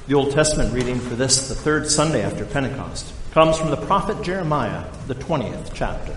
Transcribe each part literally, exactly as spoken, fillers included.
The Old Testament reading for this, the third Sunday after Pentecost, comes from the prophet Jeremiah, the twentieth chapter.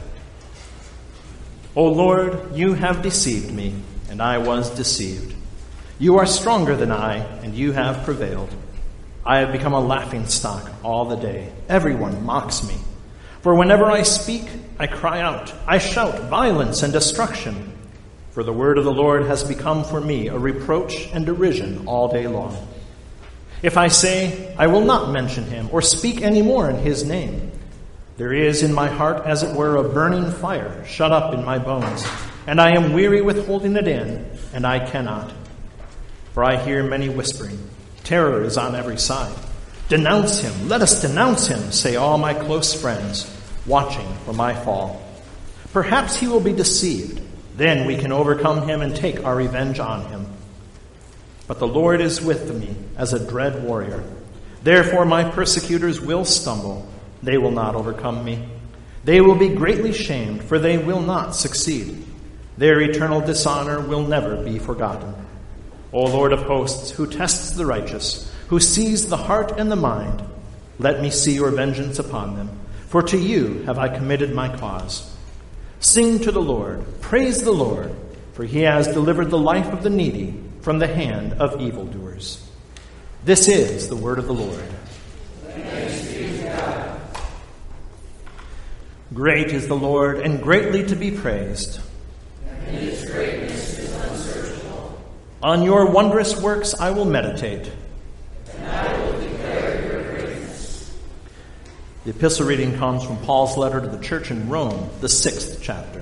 O Lord, you have deceived me, and I was deceived. You are stronger than I, and you have prevailed. I have become a laughingstock all the day. Everyone mocks me. For whenever I speak, I cry out. I shout violence and destruction. For the word of the Lord has become for me a reproach and derision all day long. If I say, I will not mention him or speak any more in his name, there is in my heart, as it were, a burning fire shut up in my bones, and I am weary with holding it in, and I cannot. For I hear many whispering. Terror is on every side. Denounce him, let us denounce him, say all my close friends, watching for my fall. Perhaps he will be deceived. Then we can overcome him and take our revenge on him. But the Lord is with me as a dread warrior. Therefore my persecutors will stumble. They will not overcome me. They will be greatly shamed, for they will not succeed. Their eternal dishonor will never be forgotten. O Lord of hosts, who tests the righteous, who sees the heart and the mind, let me see your vengeance upon them. For to you have I committed my cause. Sing to the Lord, praise the Lord, for he has delivered the life of the needy from the hand of evildoers. This is the word of the Lord. Thanks be to God. Great is the Lord, and greatly to be praised. And his greatness is unsearchable. On your wondrous works I will meditate. And I will declare your greatness. The epistle reading comes from Paul's letter to the church in Rome, the sixth chapter.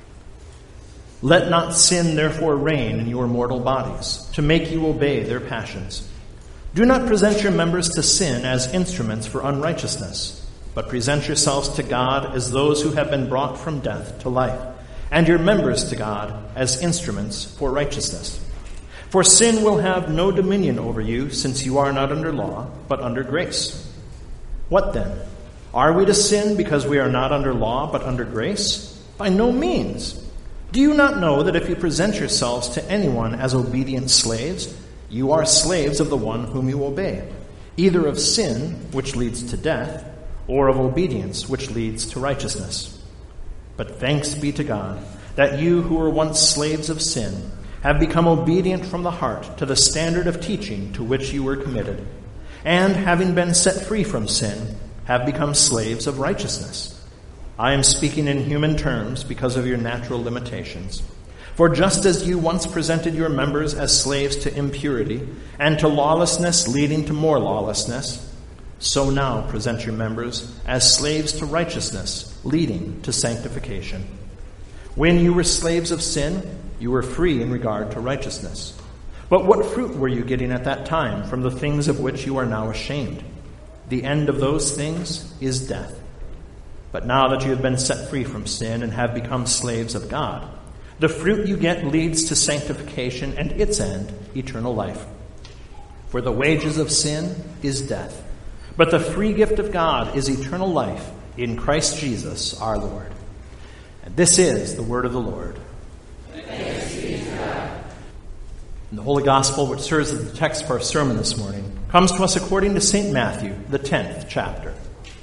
Let not sin therefore reign in your mortal bodies, to make you obey their passions. Do not present your members to sin as instruments for unrighteousness, but present yourselves to God as those who have been brought from death to life, and your members to God as instruments for righteousness. For sin will have no dominion over you, since you are not under law, but under grace. What then? Are we to sin because we are not under law, but under grace? By no means. Do you not know that if you present yourselves to anyone as obedient slaves, you are slaves of the one whom you obey, either of sin, which leads to death, or of obedience, which leads to righteousness? But thanks be to God that you who were once slaves of sin have become obedient from the heart to the standard of teaching to which you were committed, and having been set free from sin, have become slaves of righteousness. I am speaking in human terms because of your natural limitations. For just as you once presented your members as slaves to impurity and to lawlessness leading to more lawlessness, so now present your members as slaves to righteousness leading to sanctification. When you were slaves of sin, you were free in regard to righteousness. But what fruit were you getting at that time from the things of which you are now ashamed? The end of those things is death. But now that you have been set free from sin and have become slaves of God, the fruit you get leads to sanctification and its end, eternal life. For the wages of sin is death, but the free gift of God is eternal life in Christ Jesus our Lord. And this is the word of the Lord. Thanks be to God. And the Holy Gospel, which serves as the text for our sermon this morning, comes to us according to Saint Matthew, the tenth chapter.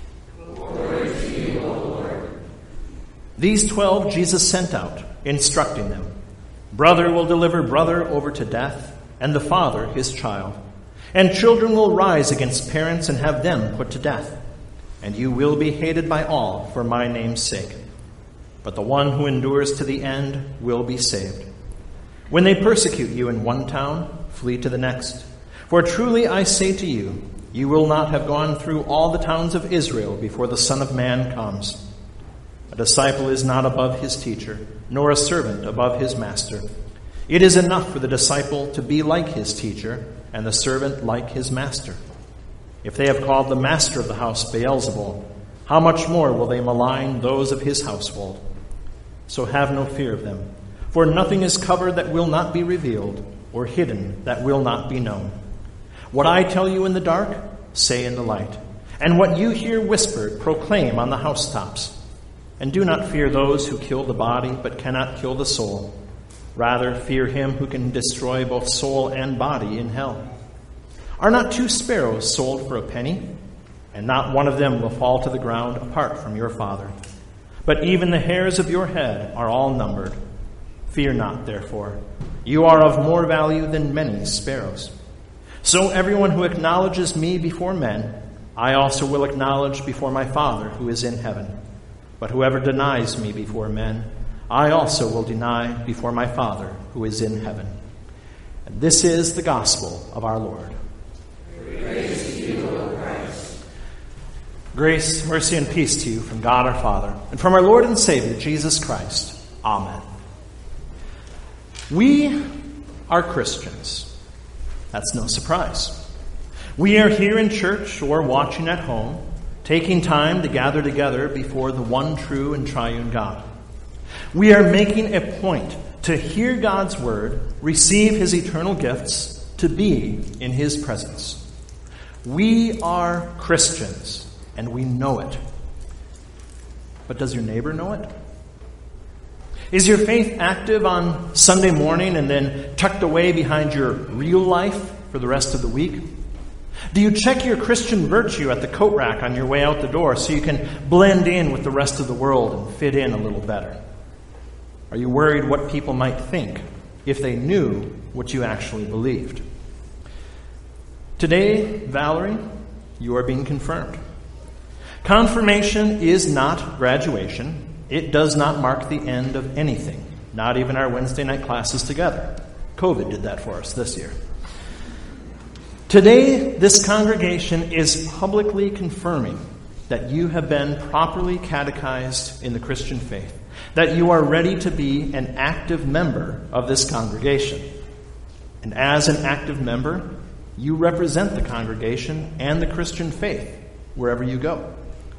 These twelve Jesus sent out, instructing them, Brother will deliver brother over to death, and the father his child. And children will rise against parents and have them put to death. And you will be hated by all for my name's sake. But the one who endures to the end will be saved. When they persecute you in one town, flee to the next. For truly I say to you, you will not have gone through all the towns of Israel before the Son of Man comes. A disciple is not above his teacher, nor a servant above his master. It is enough for the disciple to be like his teacher, and the servant like his master. If they have called the master of the house Beelzebul, how much more will they malign those of his household? So have no fear of them, for nothing is covered that will not be revealed, or hidden that will not be known. What I tell you in the dark, say in the light, and what you hear whispered, proclaim on the housetops. And do not fear those who kill the body, but cannot kill the soul. Rather, fear him who can destroy both soul and body in hell. Are not two sparrows sold for a penny? And not one of them will fall to the ground apart from your Father. But even the hairs of your head are all numbered. Fear not, therefore. You are of more value than many sparrows. So everyone who acknowledges me before men, I also will acknowledge before my Father who is in heaven. But whoever denies me before men, I also will deny before my Father who is in heaven. And this is the gospel of our Lord. Praise to you, O Christ. Grace, mercy, and peace to you from God our Father and from our Lord and Savior, Jesus Christ. Amen. We are Christians. That's no surprise. We are here in church or watching at home, taking time to gather together before the one true and triune God. We are making a point to hear God's word, receive his eternal gifts, to be in his presence. We are Christians, and we know it. But does your neighbor know it? Is your faith active on Sunday morning and then tucked away behind your real life for the rest of the week? Do you check your Christian virtue at the coat rack on your way out the door so you can blend in with the rest of the world and fit in a little better? Are you worried what people might think if they knew what you actually believed? Today, Valerie, you are being confirmed. Confirmation is not graduation. It does not mark the end of anything, not even our Wednesday night classes together. COVID did that for us this year. Today, this congregation is publicly confirming that you have been properly catechized in the Christian faith, that you are ready to be an active member of this congregation. And as an active member, you represent the congregation and the Christian faith wherever you go.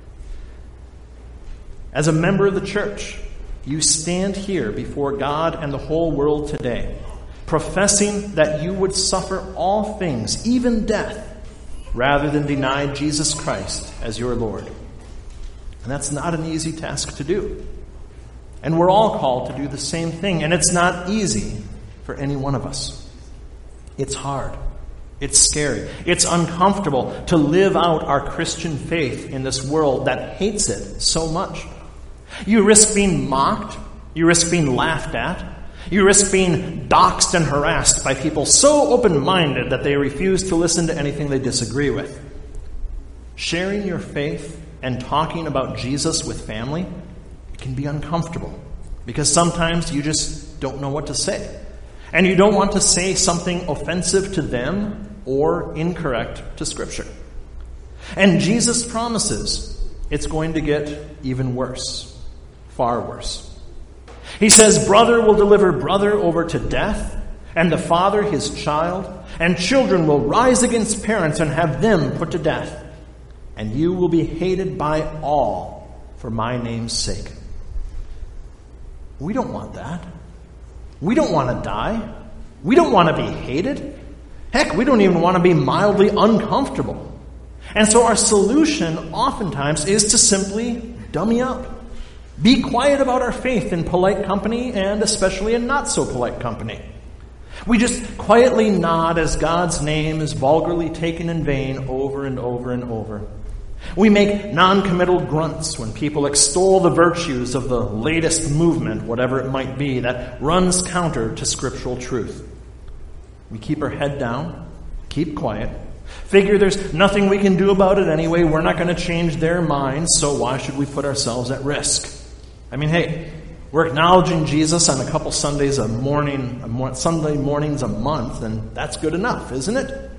As a member of the church, you stand here before God and the whole world today, professing that you would suffer all things, even death, rather than deny Jesus Christ as your Lord. And that's not an easy task to do. And we're all called to do the same thing, and it's not easy for any one of us. It's hard. It's scary. It's uncomfortable to live out our Christian faith in this world that hates it so much. You risk being mocked. You risk being laughed at. You risk being doxxed and harassed by people so open-minded that they refuse to listen to anything they disagree with. Sharing your faith and talking about Jesus with family can be uncomfortable because sometimes you just don't know what to say. And you don't want to say something offensive to them or incorrect to Scripture. And Jesus promises it's going to get even worse, far worse. He says, brother will deliver brother over to death, and the father his child, and children will rise against parents and have them put to death. And you will be hated by all for my name's sake. We don't want that. We don't want to die. We don't want to be hated. Heck, we don't even want to be mildly uncomfortable. And so our solution oftentimes is to simply dummy up. Be quiet about our faith in polite company and especially in not so polite company. We just quietly nod as God's name is vulgarly taken in vain over and over and over. We make non-committal grunts when people extol the virtues of the latest movement, whatever it might be, that runs counter to scriptural truth. We keep our head down, keep quiet, figure there's nothing we can do about it anyway, we're not going to change their minds, so why should we put ourselves at risk? I mean, hey, we're acknowledging Jesus on a couple Sundays a morning, a mo- Sunday mornings a month, and that's good enough, isn't it?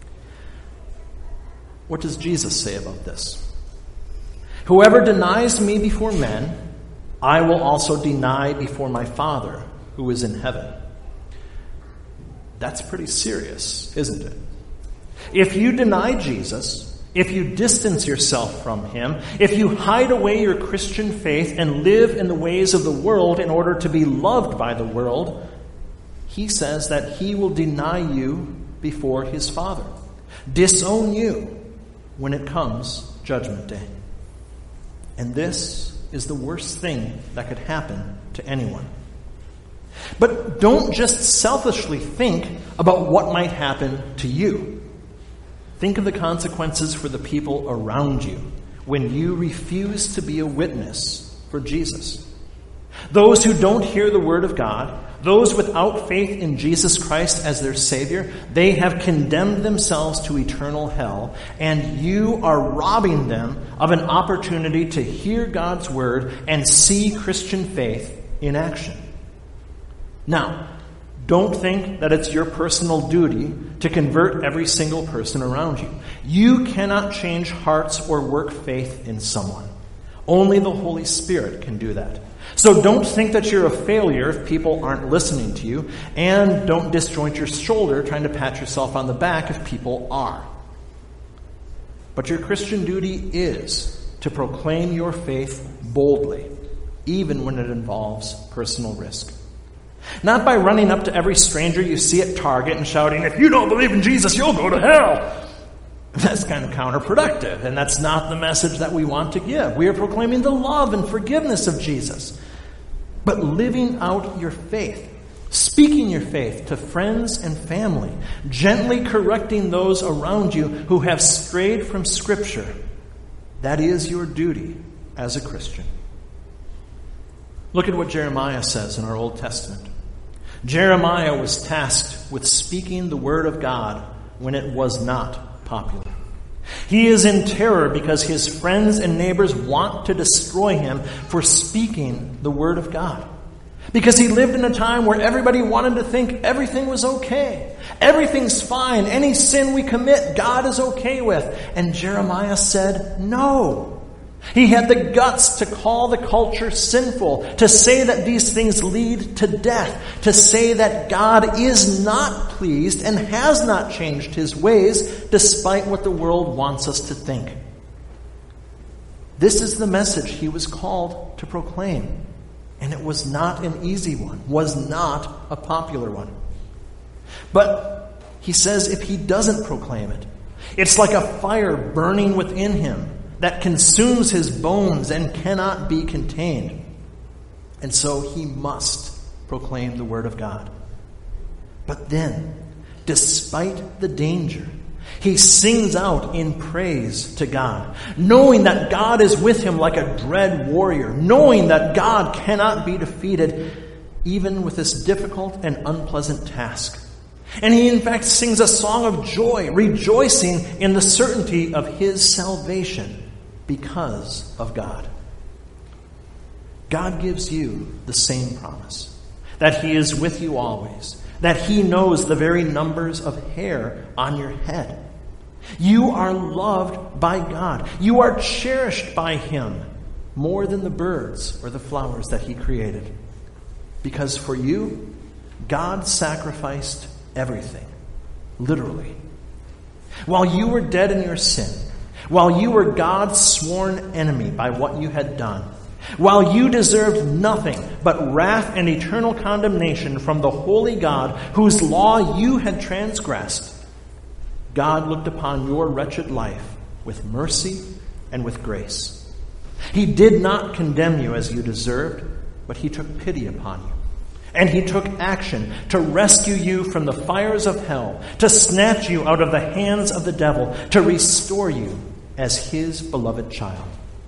What does Jesus say about this? Whoever denies me before men, I will also deny before my Father who is in heaven. That's pretty serious, isn't it? If you deny Jesus, if you distance yourself from him, if you hide away your Christian faith and live in the ways of the world in order to be loved by the world, he says that he will deny you before his Father, disown you when it comes Judgment Day. And this is the worst thing that could happen to anyone. But don't just selfishly think about what might happen to you. Think of the consequences for the people around you when you refuse to be a witness for Jesus. Those who don't hear the word of God, those without faith in Jesus Christ as their Savior, they have condemned themselves to eternal hell, and you are robbing them of an opportunity to hear God's word and see Christian faith in action. Now, don't think that it's your personal duty to convert every single person around you. You cannot change hearts or work faith in someone. Only the Holy Spirit can do that. So don't think that you're a failure if people aren't listening to you, and don't disjoint your shoulder trying to pat yourself on the back if people are. But your Christian duty is to proclaim your faith boldly, even when it involves personal risk. Not by running up to every stranger you see at Target and shouting, "If you don't believe in Jesus, you'll go to hell." That's kind of counterproductive, and that's not the message that we want to give. We are proclaiming the love and forgiveness of Jesus. But living out your faith, speaking your faith to friends and family, gently correcting those around you who have strayed from Scripture, that is your duty as a Christian. Look at what Jeremiah says in our Old Testament. Jeremiah was tasked with speaking the word of God when it was not popular. He is in terror because his friends and neighbors want to destroy him for speaking the word of God. Because he lived in a time where everybody wanted to think everything was okay. Everything's fine. Any sin we commit, God is okay with. And Jeremiah said, no. He had the guts to call the culture sinful, to say that these things lead to death, to say that God is not pleased and has not changed his ways despite what the world wants us to think. This is the message he was called to proclaim, and it was not an easy one, was not a popular one. But he says if he doesn't proclaim it, it's like a fire burning within him that consumes his bones and cannot be contained. And so he must proclaim the word of God. But then, despite the danger, he sings out in praise to God, knowing that God is with him like a dread warrior, knowing that God cannot be defeated even with this difficult and unpleasant task. And he in fact sings a song of joy, rejoicing in the certainty of his salvation because of God. God gives you the same promise, that he is with you always, that he knows the very numbers of hair on your head. You are loved by God. You are cherished by him more than the birds or the flowers that he created. Because for you, God sacrificed everything, literally. While you were dead in your sin, while you were God's sworn enemy by what you had done, while you deserved nothing but wrath and eternal condemnation from the holy God whose law you had transgressed, God looked upon your wretched life with mercy and with grace. He did not condemn you as you deserved, but he took pity upon you. And he took action to rescue you from the fires of hell, to snatch you out of the hands of the devil, to restore you as his beloved child.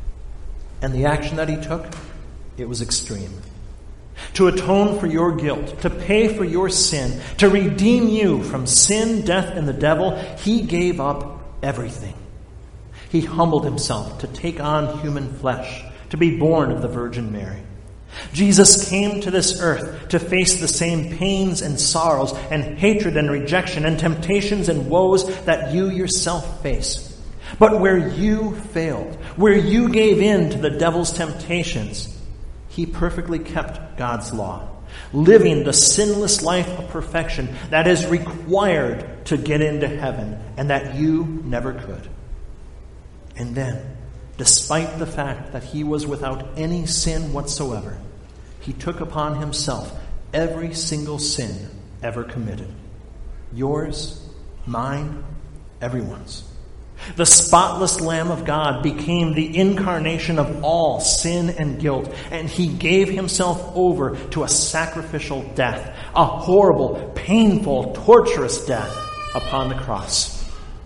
And the action that he took, it was extreme. To atone for your guilt, to pay for your sin, to redeem you from sin, death, and the devil, he gave up everything. He humbled himself to take on human flesh, to be born of the Virgin Mary. Jesus came to this earth to face the same pains and sorrows and hatred and rejection and temptations and woes that you yourself face. But where you failed, where you gave in to the devil's temptations, he perfectly kept God's law, living the sinless life of perfection that is required to get into heaven and that you never could. And then, despite the fact that he was without any sin whatsoever, he took upon himself every single sin ever committed. Yours, mine, everyone's. The spotless Lamb of God became the incarnation of all sin and guilt, and he gave himself over to a sacrificial death, a horrible, painful, torturous death upon the cross. He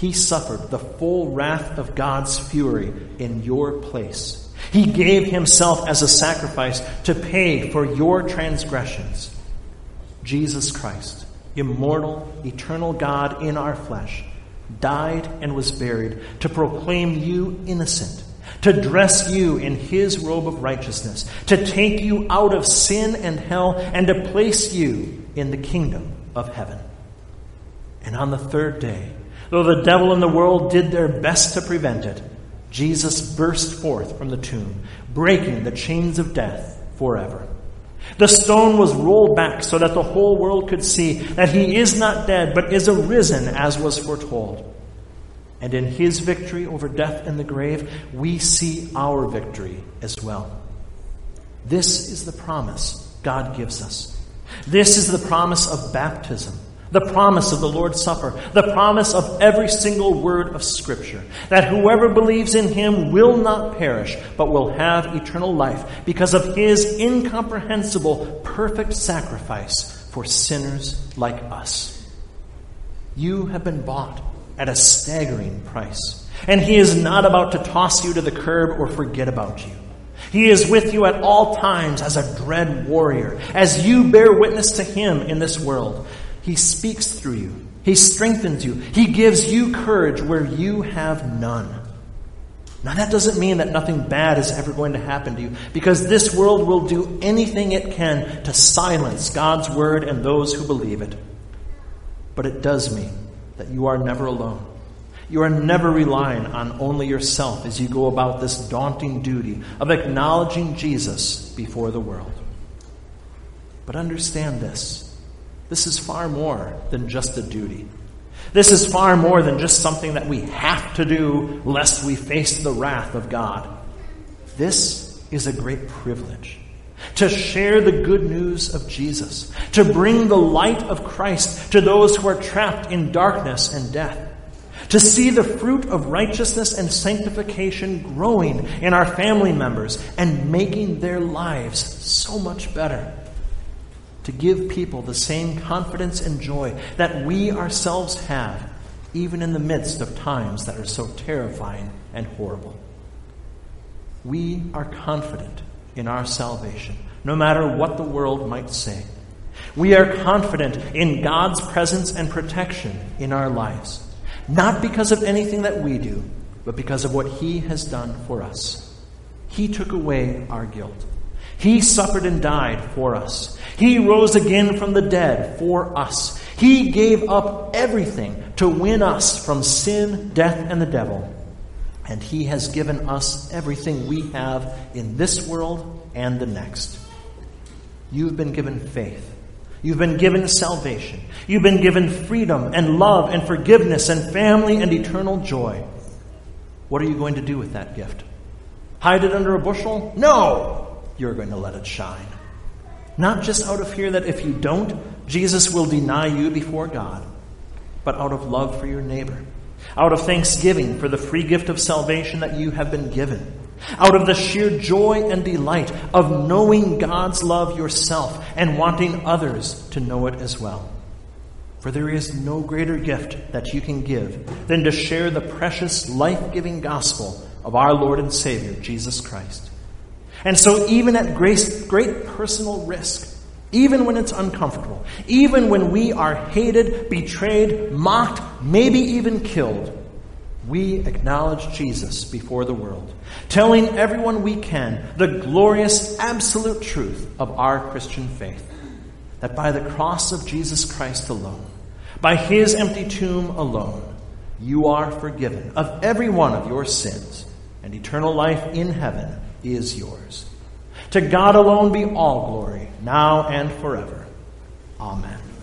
He suffered the full wrath of God's fury in your place. He gave himself as a sacrifice to pay for your transgressions. Jesus Christ, immortal, eternal God in our flesh, died and was buried to proclaim you innocent, to dress you in his robe of righteousness, to take you out of sin and hell, and to place you in the kingdom of heaven. And on the third day, though the devil and the world did their best to prevent it, Jesus burst forth from the tomb, breaking the chains of death forever. The stone was rolled back so that the whole world could see that he is not dead, but is arisen as was foretold. And in his victory over death and the grave, we see our victory as well. This is the promise God gives us. This is the promise of baptism, the promise of the Lord's Supper, the promise of every single word of Scripture, that whoever believes in him will not perish, but will have eternal life because of his incomprehensible, perfect sacrifice for sinners like us. You have been bought at a staggering price, and he is not about to toss you to the curb or forget about you. He is with you at all times as a dread warrior, as you bear witness to him in this world. He speaks through you. He strengthens you. He gives you courage where you have none. Now, that doesn't mean that nothing bad is ever going to happen to you, because this world will do anything it can to silence God's word and those who believe it. But it does mean that you are never alone. You are never relying on only yourself as you go about this daunting duty of acknowledging Jesus before the world. But understand this. This is far more than just a duty. This is far more than just something that we have to do lest we face the wrath of God. This is a great privilege. To share the good news of Jesus. To bring the light of Christ to those who are trapped in darkness and death. To see the fruit of righteousness and sanctification growing in our family members and making their lives so much better. To give people the same confidence and joy that we ourselves have, even in the midst of times that are so terrifying and horrible. We are confident in our salvation, no matter what the world might say. We are confident in God's presence and protection in our lives, not because of anything that we do, but because of what he has done for us. He took away our guilt. He suffered and died for us. He rose again from the dead for us. He gave up everything to win us from sin, death, and the devil. And he has given us everything we have in this world and the next. You've been given faith. You've been given salvation. You've been given freedom and love and forgiveness and family and eternal joy. What are you going to do with that gift? Hide it under a bushel? No! You're going to let it shine. Not just out of fear that if you don't, Jesus will deny you before God, but out of love for your neighbor, out of thanksgiving for the free gift of salvation that you have been given, out of the sheer joy and delight of knowing God's love yourself and wanting others to know it as well. For there is no greater gift that you can give than to share the precious, life-giving gospel of our Lord and Savior, Jesus Christ. And so even at great, great personal risk, even when it's uncomfortable, even when we are hated, betrayed, mocked, maybe even killed, we acknowledge Jesus before the world, telling everyone we can the glorious, absolute truth of our Christian faith, that by the cross of Jesus Christ alone, by his empty tomb alone, you are forgiven of every one of your sins, and eternal life in heaven is yours. To God alone be all glory, now and forever. Amen.